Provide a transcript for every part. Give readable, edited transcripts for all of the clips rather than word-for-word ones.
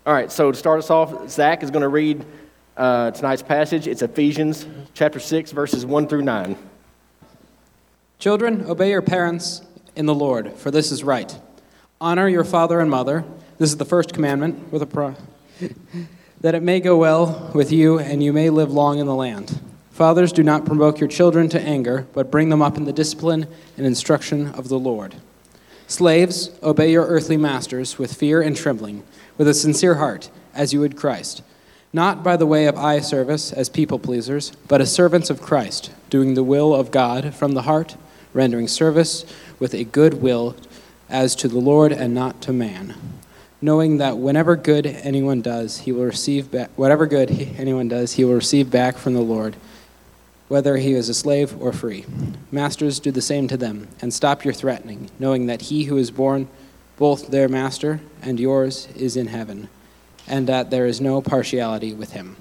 All right, so to start us off, Zach is going to read tonight's passage. It's Ephesians chapter 6, verses 1 through 9. Children, obey your parents in the Lord, for this is right. Honor your father and mother. This is the first commandment, with that it may go well with you and you may live long in the land. Fathers, do not provoke your children to anger, but bring them up in the discipline and instruction of the Lord. Slaves, obey your earthly masters with fear and trembling, with a sincere heart, as you would Christ, not by the way of eye service as people pleasers, but as servants of Christ, doing the will of God from the heart, rendering service with a good will as to the Lord and not to man, knowing that whatever good anyone does, he will receive back from the Lord, whether he is a slave or free. Masters, do the same to them, and stop your threatening, knowing that he who is born both their master and yours is in heaven, and that there is no partiality with him.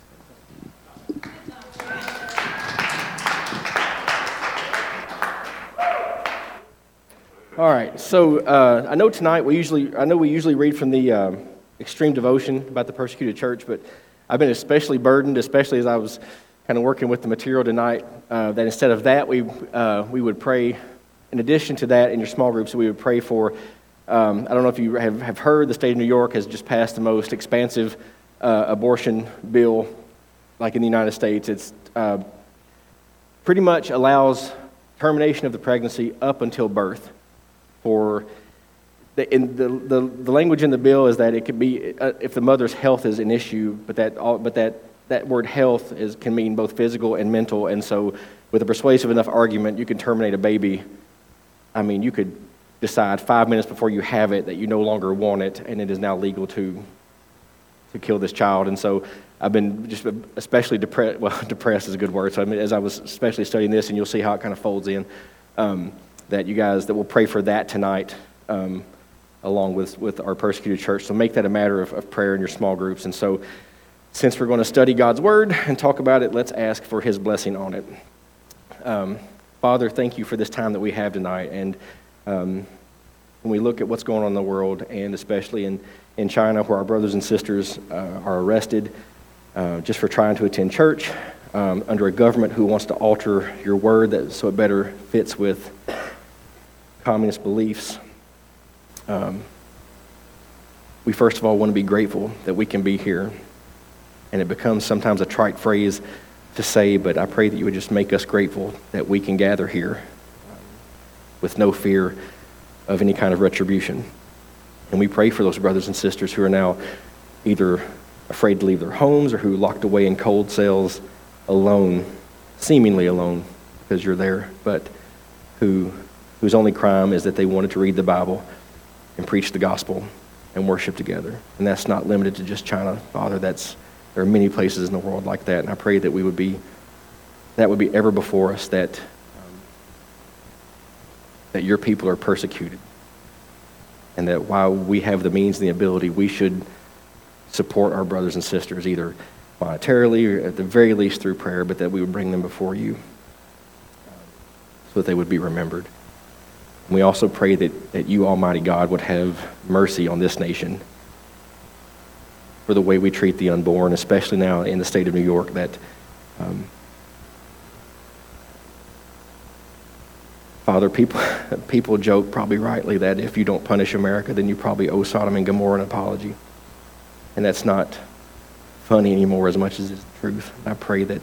All right, so I know tonight we usually read from the Extreme Devotion about the persecuted church, but I've been especially burdened, especially as I was kind of working with the material tonight, that instead of that we would pray. In addition to that, in your small groups, we would pray for. I don't know if you have heard, the state of New York has just passed the most expansive abortion bill, like in the United States. It's pretty much allows termination of the pregnancy up until birth. For the language in the bill is that it could be if the mother's health is an issue, but that word health can mean both physical and mental, and so with a persuasive enough argument, you can terminate a baby. I mean, you could decide 5 minutes before you have it that you no longer want it, and it is now legal to kill this child. And so I've been just especially depressed. Well, depressed is a good word. So as I was especially studying this, and you'll see how it kind of folds in, that you guys that will pray for that tonight, along with our persecuted church. So make that a matter of prayer in your small groups. And so since we're going to study God's word and talk about it, let's ask for his blessing on it. Father, thank you for this time that we have tonight. And when we look at what's going on in the world, and especially in China, where our brothers and sisters are arrested just for trying to attend church under a government who wants to alter your word so it better fits with communist beliefs, we first of all want to be grateful that we can be here. And it becomes sometimes a trite phrase to say, but I pray that you would just make us grateful that we can gather here with no fear of any kind of retribution. And we pray for those brothers and sisters who are now either afraid to leave their homes or who are locked away in cold cells alone, seemingly alone because you're there, but whose only crime is that they wanted to read the Bible and preach the gospel and worship together. And that's not limited to just China, Father. There are many places in the world like that, and I pray that that would be ever before us, that your people are persecuted, and that while we have the means and the ability, we should support our brothers and sisters, either monetarily or at the very least through prayer, but that we would bring them before you so that they would be remembered. And we also pray that you, Almighty God, would have mercy on this nation for the way we treat the unborn, especially now in the state of New York, that Father, people joke, probably rightly, that if you don't punish America, then you probably owe Sodom and Gomorrah an apology. And that's not funny anymore as much as it's the truth. And I pray that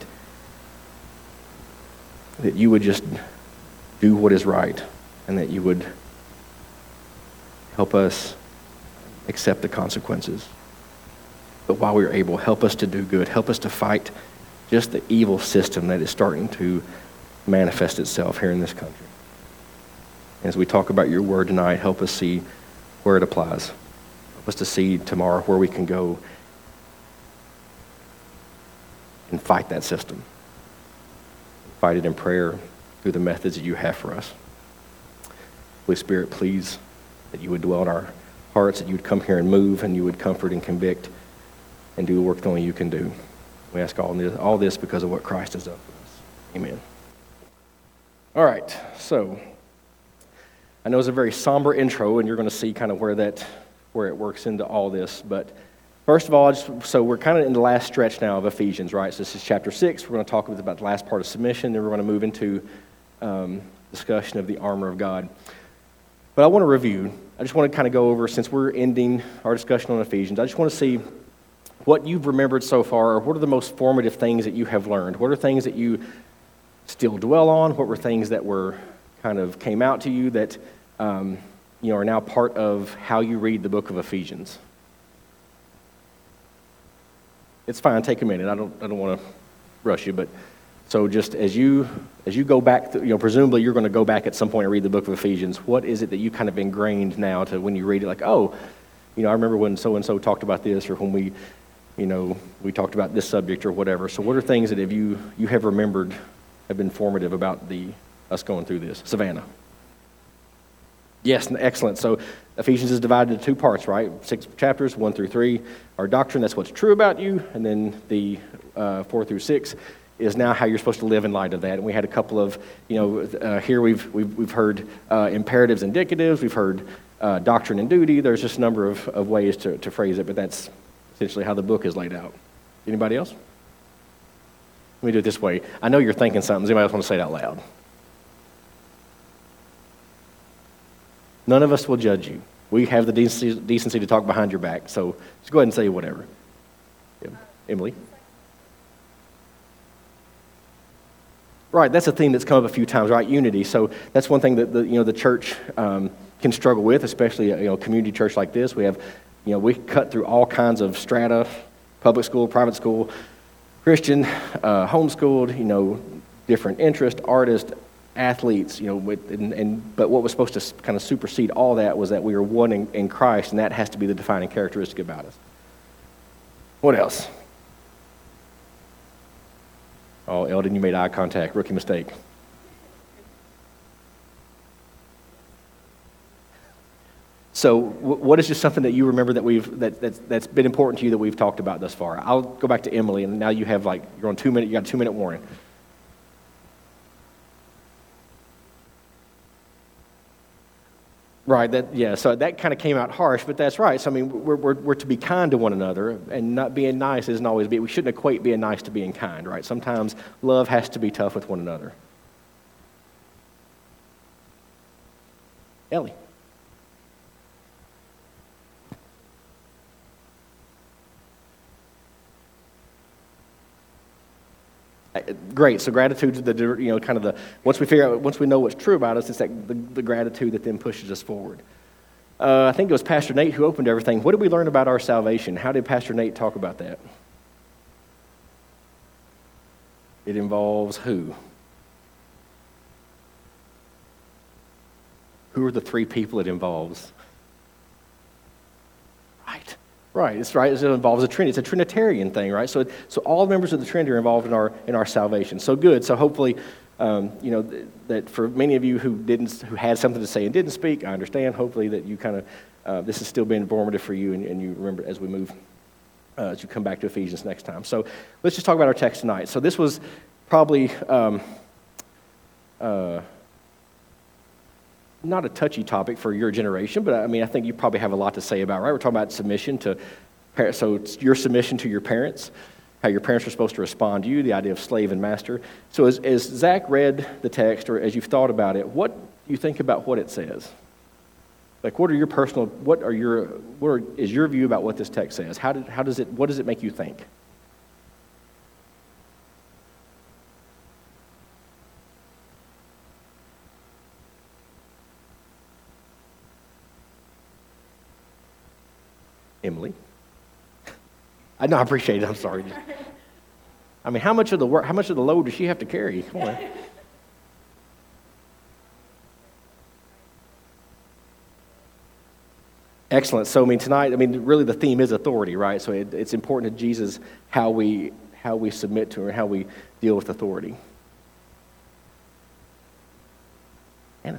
you would just do what is right, and that you would help us accept the consequences. But while we're able, help us to do good. Help us to fight just the evil system that is starting to manifest itself here in this country. As we talk about your word tonight, help us see where it applies. Help us to see tomorrow where we can go and fight that system. Fight it in prayer through the methods that you have for us. Holy Spirit, please, that you would dwell in our hearts, that you would come here and move, and you would comfort and convict and do the work that only you can do. We ask all this because of what Christ has done for us. Amen. All right, so I know it's a very somber intro, and you're going to see kind of where it works into all this, but First of all, so we're kind of in the last stretch now of Ephesians, right? So this is chapter 6. We're going to talk about the last part of submission, then we're going to move into discussion of the armor of God. But I want to review. I just want to kind of go over, since we're ending our discussion on Ephesians, I just want to see what you've remembered so far, or what are the most formative things that you have learned? What are things that you still dwell on? What were things that were kind of came out to you that are now part of how you read the book of Ephesians? It's fine. Take a minute. I don't want to rush you, but so just as you go back, presumably you're going to go back at some point and read the book of Ephesians. What is it that you kind of ingrained now to when you read it? Like, I remember when so and so talked about this, or when we talked about this subject or whatever. So, what are things that you have remembered have been formative about us going through this? Savannah. Yes, excellent. So Ephesians is divided into 2 parts, right? 6 chapters, 1 through 3 are doctrine, that's what's true about you, and then the 4 through 6 is now how you're supposed to live in light of that. And we had a couple of, here we've heard imperatives, indicatives, we've heard doctrine and duty. There's just a number of ways to phrase it, but that's essentially how the book is laid out. Anybody else? Let me do it this way. I know you're thinking something. Does anybody else want to say it out loud? None of us will judge you. We have the decency to talk behind your back, so just go ahead and say whatever. Yeah. Emily? Right, that's a theme that's come up a few times, right? Unity. So that's one thing that the church can struggle with, especially a community church like this. We have, we cut through all kinds of strata: public school, private school, Christian, homeschooled, different interest, artists, athletes, but what was supposed to kind of supersede all that was that we were one in Christ, and that has to be the defining characteristic about us. What else? Oh, Eldon, you made eye contact. Rookie mistake. So, what is just something that you remember that's been important to you that we've talked about thus far? I'll go back to Emily, and now you have you're on 2 minutes. You got a 2-minute warning. Right. So that kind of came out harsh, but that's right. So we're to be kind to one another, and not being nice isn't always we shouldn't equate being nice to being kind, right? Sometimes love has to be tough with one another. Ellie. Great. So gratitude is once we know what's true about us, it's the gratitude that then pushes us forward. I think it was Pastor Nate who opened everything. What did we learn about our salvation? How did Pastor Nate talk about that? It involves who? Who are the 3 people it involves? Right. It's right. It involves a Trinity. It's a Trinitarian thing, right? So all members of the Trinity are involved in our salvation. So good. So hopefully, that for many of you who had something to say and didn't speak, I understand. Hopefully that you kind of this has still been informative for you, and you remember as we move as you come back to Ephesians next time. So let's just talk about our text tonight. So this was probably not a touchy topic for your generation, but I think you probably have a lot to say about, right? We're talking about submission so it's your submission to your parents, how your parents are supposed to respond to you, the idea of slave and master. So as Zach read the text, or as you've thought about it, what do you think about what it says? What is your view about what this text says? What does it make you think? Emily? I know, I appreciate it. I'm sorry. How much of the load does she have to carry? Come on. Excellent. So, tonight, really the theme is authority, right? So it's important to Jesus how we submit to her, how we deal with authority. Anna.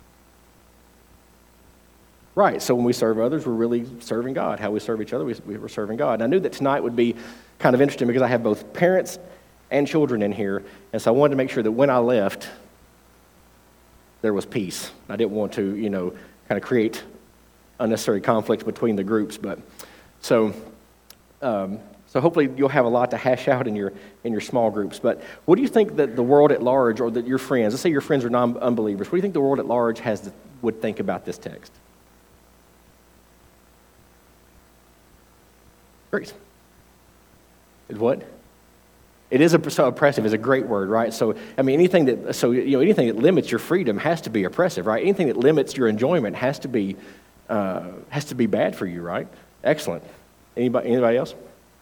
Right, so when we serve others, we're really serving God. How we serve each other, we're serving God. And I knew that tonight would be kind of interesting because I have both parents and children in here, and so I wanted to make sure that when I left, there was peace. I didn't want to, kind of create unnecessary conflict between the groups. But so So hopefully you'll have a lot to hash out in your small groups. But what do you think that the world at large, or that your friends, let's say your friends are non-unbelievers, what do you think the world at large would think about this text? Great. What? It is so oppressive is a great word, right? So I mean, anything that limits your freedom has to be oppressive, right? Anything that limits your enjoyment has to be bad for you, right? Excellent. Anybody else?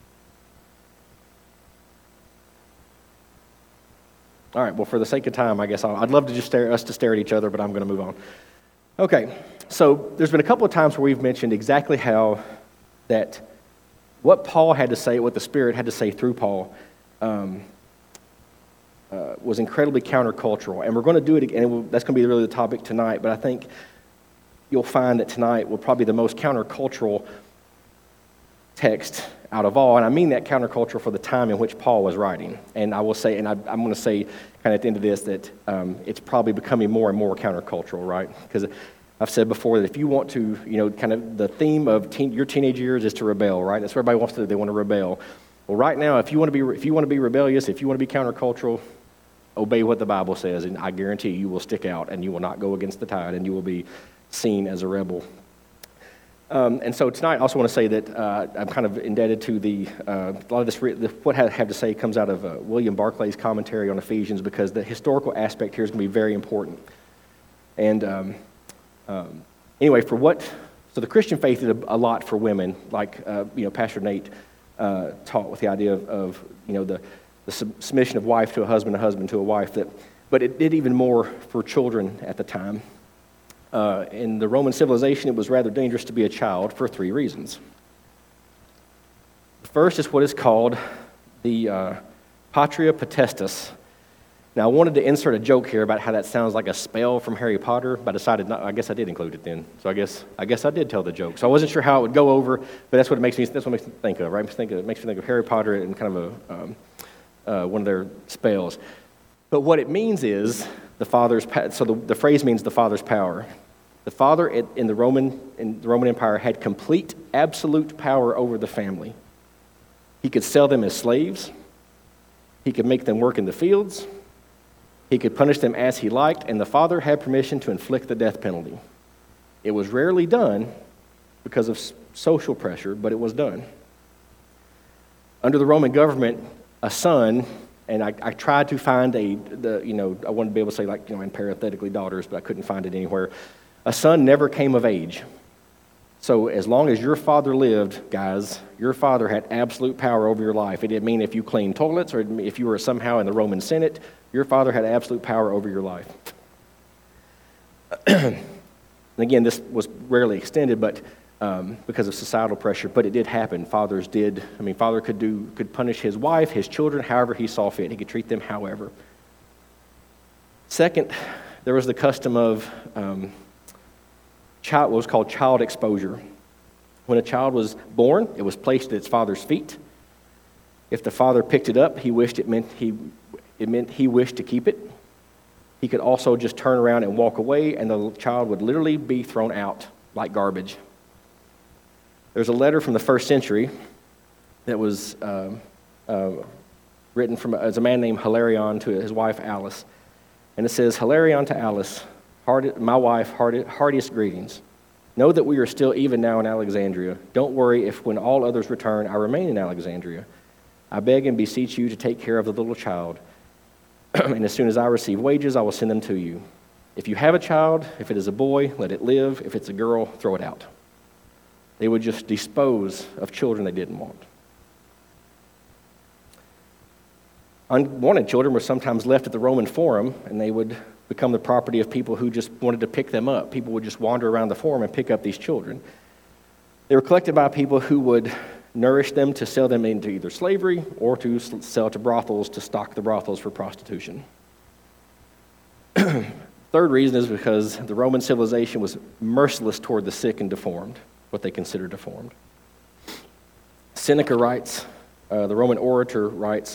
All right. Well, for the sake of time, I guess I'd love to just stare at each other, but I'm going to move on. Okay. So there's been a couple of times where we've mentioned exactly how that what Paul had to say, what the Spirit had to say through Paul, was incredibly countercultural. And we're going to do it again, and that's going to be really the topic tonight, but I think you'll find that tonight will probably be the most countercultural text out of all, and I mean that countercultural for the time in which Paul was writing. And I will say, and I'm going to say kind of at the end of this, that it's probably becoming more and more countercultural, right? Because I've said before that if you want to, kind of the theme of your teenage years is to rebel, right? That's what everybody wants to do. They want to rebel. Well, right now, if you want to be rebellious, if you want to be countercultural, obey what the Bible says, and I guarantee you will stick out, and you will not go against the tide, and you will be seen as a rebel. And so tonight, I also want to say that I'm kind of indebted to a lot of this. What I have to say comes out of William Barclay's commentary on Ephesians, because the historical aspect here is going to be very important. And anyway, so the Christian faith did a lot for women, like Pastor Nate taught with the idea of the submission of wife to a husband to a wife. But it did even more for children at the time. In the Roman civilization, it was rather dangerous to be a child for 3 reasons. The first is what is called the patria potestas. Now, I wanted to insert a joke here about how that sounds like a spell from Harry Potter, but I decided not. I guess I did include it then. So I guess I did tell the joke. So I wasn't sure how it would go over, but that's what makes me think of, right? It makes me think of Harry Potter and kind of one of their spells. But what it means is the Father's. So the phrase means the Father's power. The Father in the Roman Empire had complete, absolute power over the family. He could sell them as slaves. He could make them work in the fields. He could punish them as he liked, and the Father had permission to inflict the death penalty. It was rarely done because of social pressure, but it was done. Under the Roman government, a son, and I tried to find I wanted to be able to say and parenthetically daughters, but I couldn't find it anywhere. A son never came of age. So as long as your father lived, guys, your father had absolute power over your life. It didn't mean if you cleaned toilets or if you were somehow in the Roman Senate, your father had absolute power over your life. And again, this was rarely extended, but because of societal pressure, but it did happen. Father could punish his wife, his children, however he saw fit. He could treat them however. Second, there was the custom of what was called child exposure. When a child was born, it was placed at its father's feet. If the father picked it up, it meant he wished to keep it. He could also just turn around and walk away, and the child would literally be thrown out like garbage. There's a letter from the first century that was written as a man named Hilarion to his wife Alice. And it says, "Hilarion to Alice, my wife, heartiest greetings. Know that we are still even now in Alexandria. Don't worry if when all others return, I remain in Alexandria. I beg and beseech you to take care of the little child. And as soon as I receive wages, I will send them to you. If you have a child, if it is a boy, let it live. If it's a girl, throw it out." They would just dispose of children they didn't want. Unwanted children were sometimes left at the Roman Forum, and they would become the property of people who just wanted to pick them up. People would just wander around the Forum and pick up these children. They were collected by people who would nourish them to sell them into either slavery or to sell to brothels, to stock the brothels for prostitution. Third reason is because the Roman civilization was merciless toward the sick and deformed, what they considered deformed. Seneca writes, the Roman orator writes,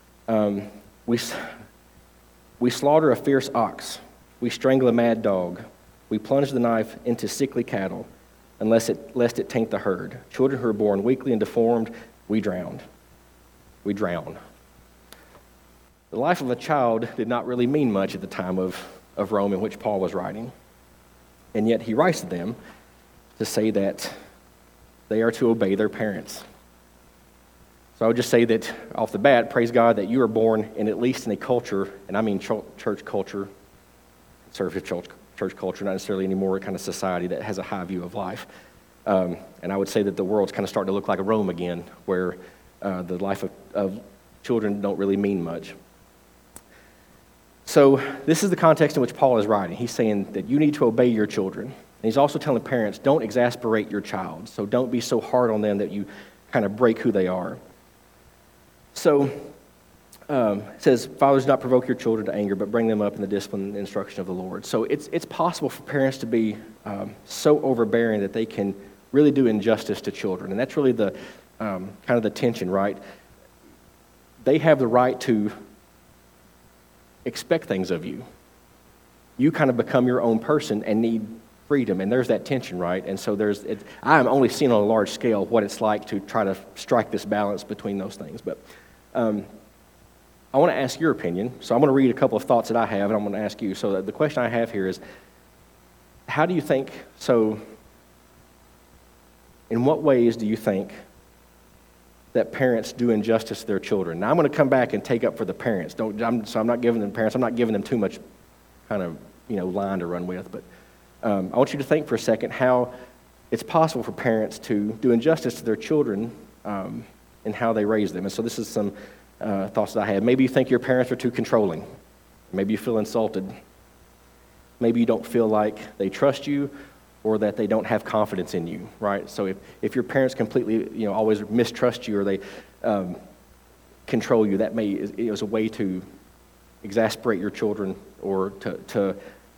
we slaughter a fierce ox, we strangle a mad dog, we plunge the knife into sickly cattle, lest it taint the herd. Children who are born weakly and deformed we drowned. We drown. The life of a child did not really mean much at the time of Rome in which Paul was writing. And yet he writes to them to say that they are to obey their parents. So I would just say that off the bat, praise God that you are born in at least in a culture, and I mean church culture, conservative church culture, not necessarily any more kind of society that has a high view of life. And I would say that the world's kind of starting to look like a Rome again, where the life of children don't really mean much. So this is the context in which Paul is writing. He's saying that you need to obey your children. And he's also telling parents, don't exasperate your child. So don't be so hard on them that you kind of break who they are. So it says, fathers, do not provoke your children to anger, but bring them up in the discipline and instruction of the Lord. So it's possible for parents to be so overbearing that they can really do injustice to children. And that's really the kind of the tension, right? They have the right to expect things of you. You kind of become your own person and need freedom, and there's that tension, right? And so I'm only seeing on a large scale what it's like to try to strike this balance between those things. But I want to ask your opinion. So I'm going to read a couple of thoughts that I have, and I'm going to ask you. So the question I have here is, how do you think, so in what ways do you think that parents do injustice to their children? Now I'm going to come back and take up for the parents. I'm not giving them too much kind of line to run with. But I want you to think for a second how it's possible for parents to do injustice to their children and how they raise them. And so this is some thoughts that I have. Maybe you think your parents are too controlling. Maybe you feel insulted. Maybe you don't feel like they trust you, or that they don't have confidence in you, right? So if your parents completely, always mistrust you, or they control you, that is a way to exasperate your children, or to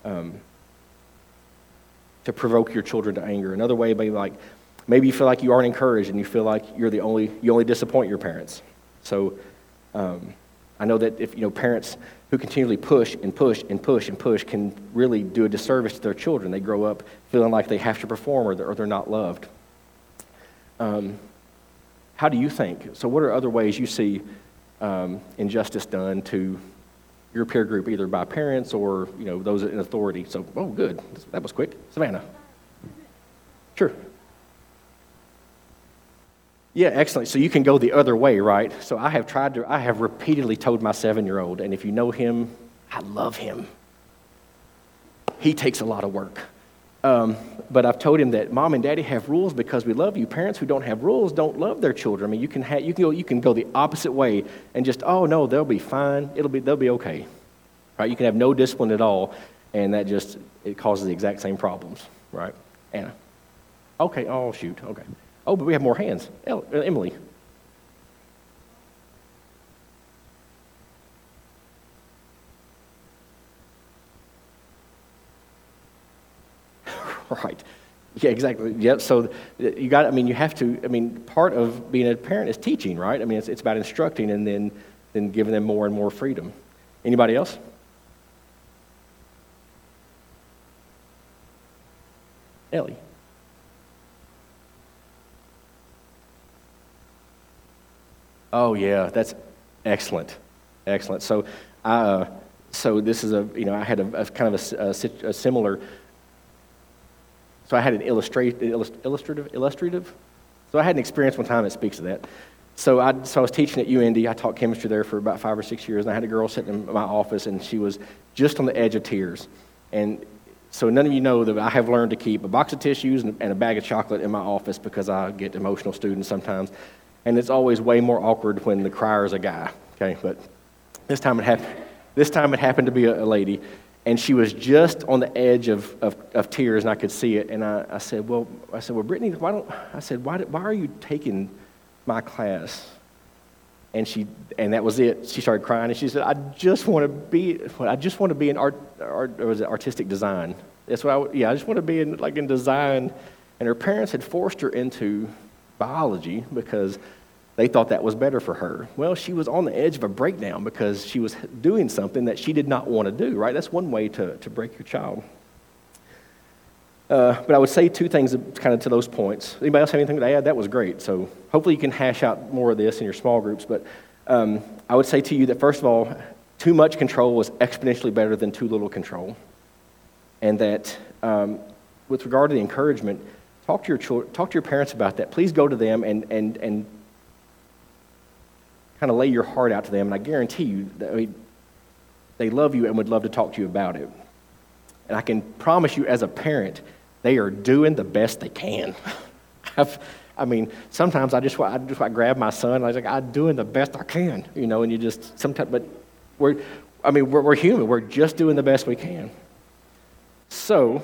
provoke your children to anger. Another way, maybe you feel like you aren't encouraged, and you feel like you only disappoint your parents. So I know that if parents who continually push and push and push and push can really do a disservice to their children. They grow up feeling like they have to perform, or they're not loved. How do you think? So what are other ways you see injustice done to your peer group, either by parents or those in authority? So, good. That was quick. Savannah. Sure. Yeah, excellent. So you can go the other way, right? So I have repeatedly told my 7-year-old, and if you know him, I love him. He takes a lot of work. But I've told him that Mom and Daddy have rules because we love you. Parents who don't have rules don't love their children. I mean, you can go the opposite way and just, oh no, they'll be fine. They'll be okay, right? You can have no discipline at all, and that it causes the exact same problems, right? Anna. Okay. Oh shoot. Okay. Oh, but we have more hands. Emily. Right. Yeah, exactly. Yep. So you have to, part of being a parent is teaching, right? I mean, it's about instructing and then giving them more and more freedom. Anybody else? Ellie. Oh yeah, that's excellent, excellent. So, this is I had a kind of a similar. So I had an illustrative. So I had an experience one time that speaks to that. So I was teaching at UIndy. I taught chemistry there for about 5 or 6 years, and I had a girl sitting in my office, and she was just on the edge of tears. And so none of you know that I have learned to keep a box of tissues and a bag of chocolate in my office because I get emotional students sometimes. And it's always way more awkward when the crier is a guy, okay? But this time it happened to be a lady, and she was just on the edge of tears, and I could see it. And I said, well, Brittany, why are you taking my class? And that was it. She started crying, and she said, I just want to be in artistic design. That's what I just want to be in design. And her parents had forced her into biology because they thought that was better for her. Well, she was on the edge of a breakdown because she was doing something that she did not want to do, right? That's one way to break your child. But I would say two things kind of to those points. Anybody else have anything to add? That was great. So hopefully you can hash out more of this in your small groups. But I would say to you that, first of all, too much control is exponentially better than too little control. And that with regard to the encouragement, talk to your parents about that. Please go to them and kind of lay your heart out to them. And I guarantee you that they love you and would love to talk to you about it. And I can promise you as a parent, they are doing the best they can. Sometimes I just want to grab my son. And I was like, I'm doing the best I can, and you just sometimes, but we're human. We're just doing the best we can. So,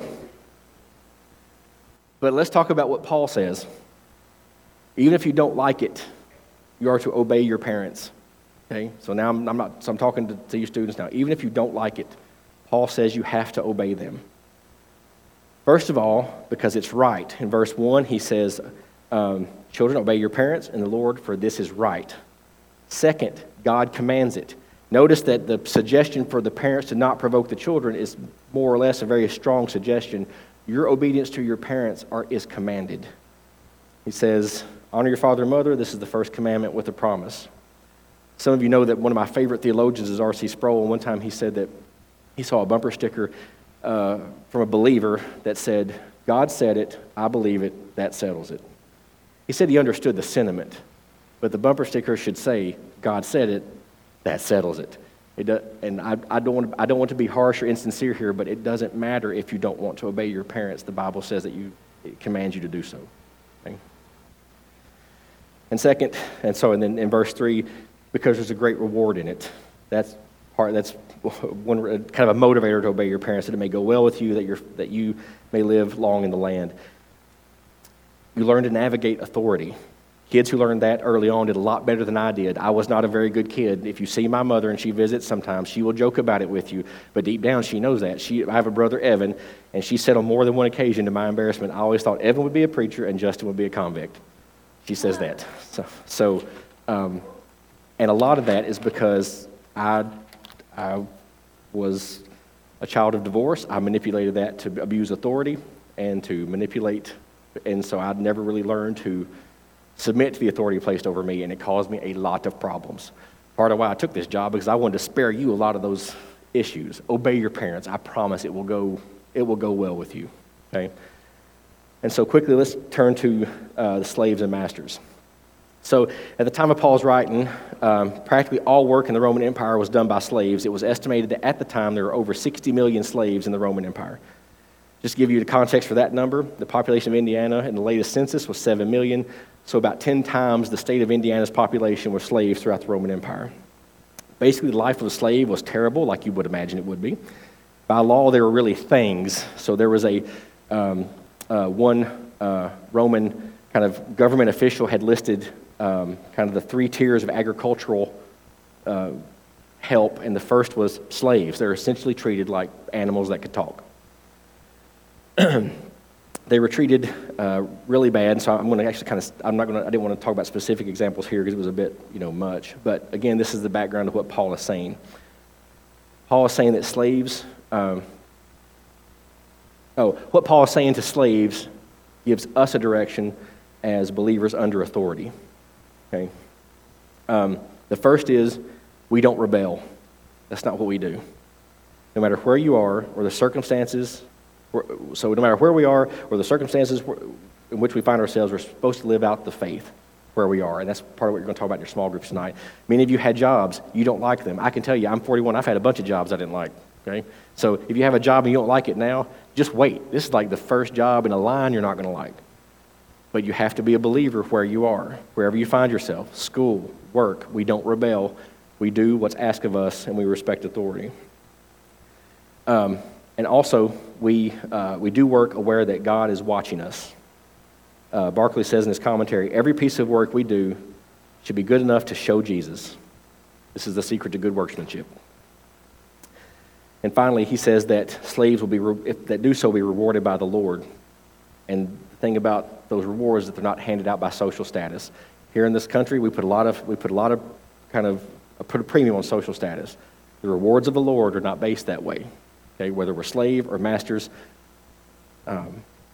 but let's talk about what Paul says. Even if you don't like it, you are to obey your parents. Okay? So now I'm talking to you students now. Even if you don't like it, Paul says you have to obey them. First of all, because it's right. In verse 1, he says, children, obey your parents in the Lord, for this is right. Second, God commands it. Notice that the suggestion for the parents to not provoke the children is more or less a very strong suggestion. Your obedience to your parents is commanded. He says, honor your father and mother. This is the first commandment with a promise. Some of you know that one of my favorite theologians is R.C. Sproul, and one time he said that he saw a bumper sticker from a believer that said, God said it, I believe it, that settles it. He said he understood the sentiment, but the bumper sticker should say, God said it, that settles it. And I don't want to be harsh or insincere here, but it doesn't matter if you don't want to obey your parents. The Bible says that it commands you to do so. Okay? And then in verse 3, because there's a great reward in it. That's one kind of a motivator to obey your parents, that it may go well with you, that you may live long in the land. You learn to navigate authority. Kids who learned that early on did a lot better than I did. I was not a very good kid. If you see my mother and she visits sometimes, she will joke about it with you, but deep down she knows that. I have a brother, Evan, and she said on more than one occasion, to my embarrassment, I always thought Evan would be a preacher and Justin would be a convict. She says that. And a lot of that is because I was a child of divorce. I manipulated that to abuse authority and to manipulate, and so I'd never really learned to submit to the authority placed over me, and it caused me a lot of problems. Part of why I took this job, because I wanted to spare you a lot of those issues. Obey your parents. I promise it will go well with you. Okay? And so quickly, let's turn to the slaves and masters. So at the time of Paul's writing, practically all work in the Roman Empire was done by slaves. It was estimated that at the time there were over 60 million slaves in the Roman Empire. Just to give you the context for that number, the population of Indiana in the latest census was 7 million, so about 10 times the state of Indiana's population were slaves throughout the Roman Empire. Basically, the life of a slave was terrible, like you would imagine it would be. By law, they were really things. So there was one Roman kind of government official had listed kind of the 3 tiers of agricultural help, and the first was slaves. They're essentially treated like animals that could talk. They were treated really bad, so I'm going to actually I didn't want to talk about specific examples here because it was a bit, much. But again, this is the background of what Paul is saying. Paul is saying that slaves, what Paul is saying to slaves gives us a direction as believers under authority. Okay. The first is we don't rebel. That's not what we do. No matter where you are or the circumstances. So no matter where we are or the circumstances in which we find ourselves, we're supposed to live out the faith where we are. And that's part of what you're going to talk about in your small groups tonight. Many of you had jobs. You don't like them. I can tell you, I'm 41. I've had a bunch of jobs I didn't like. Okay? So if you have a job and you don't like it now, just wait. This is like the first job in a line you're not going to like. But you have to be a believer where you are, wherever you find yourself, school, work. We don't rebel. We do what's asked of us, and we respect authority. And also, we do work aware that God is watching us. Barclay says in his commentary, every piece of work we do should be good enough to show Jesus. This is the secret to good workmanship. And finally, he says that slaves that do so will be rewarded by the Lord. And the thing about those rewards is that they're not handed out by social status. Here in this country, we put a premium on social status. The rewards of the Lord are not based that way. Okay, whether we're slave or masters,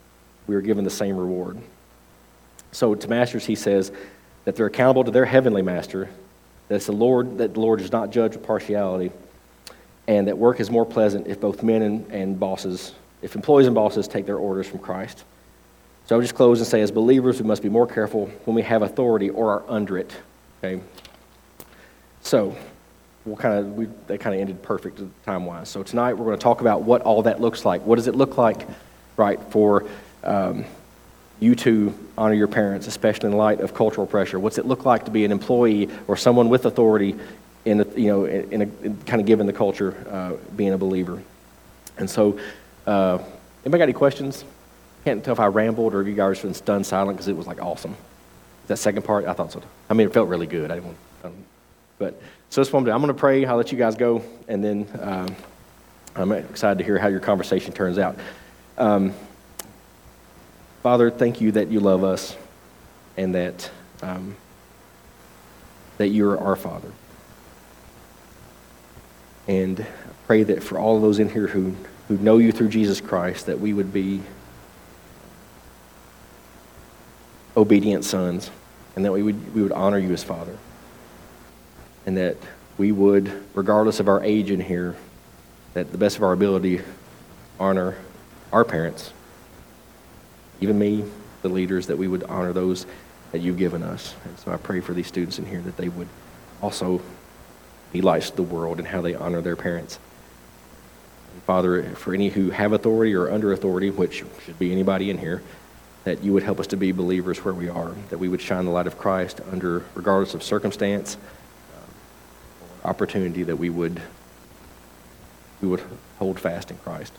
we are given the same reward. So to masters, he says that they're accountable to their heavenly master, that the Lord does not judge with partiality, and that work is more pleasant if both men and bosses, if employees and bosses take their orders from Christ. So I'll just close and say, as believers, we must be more careful when we have authority or are under it. Okay. So they kind of ended perfect time-wise. So tonight we're going to talk about what all that looks like. What does it look like, right, for you to honor your parents, especially in light of cultural pressure? What's it look like to be an employee or someone with authority in kind of given the culture, being a believer? And so, anybody got any questions? Can't tell if I rambled or if you guys were stunned silent because it was like awesome. That second part, I thought so. I mean, it felt really good. But so that's what I'm doing. I'm going to pray. I'll let you guys go, and then I'm excited to hear how your conversation turns out. Father, thank you that you love us, and that you're our Father. And I pray that for all of those in here who know you through Jesus Christ, that we would be obedient sons, and that we would honor you as Father. And that we would, regardless of our age in here, that the best of our ability, honor our parents, even me, the leaders, that we would honor those that you've given us. And so I pray for these students in here that they would also be lights to the world in how they honor their parents. And Father, for any who have authority or under authority, which should be anybody in here, that you would help us to be believers where we are, that we would shine the light of Christ under, regardless of circumstance, opportunity, that we would hold fast in Christ.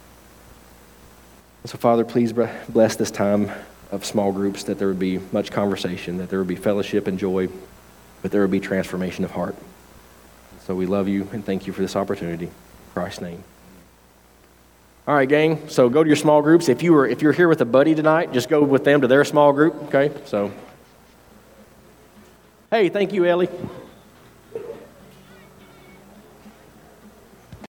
So Father, please bless this time of small groups, that there would be much conversation, that there would be fellowship and joy, but there would be transformation of heart. So we love you and thank you for this opportunity. In Christ's name. All right, gang. So go to your small groups. If you're here with a buddy tonight, just go with them to their small group. Okay. So, hey, thank you, Ellie.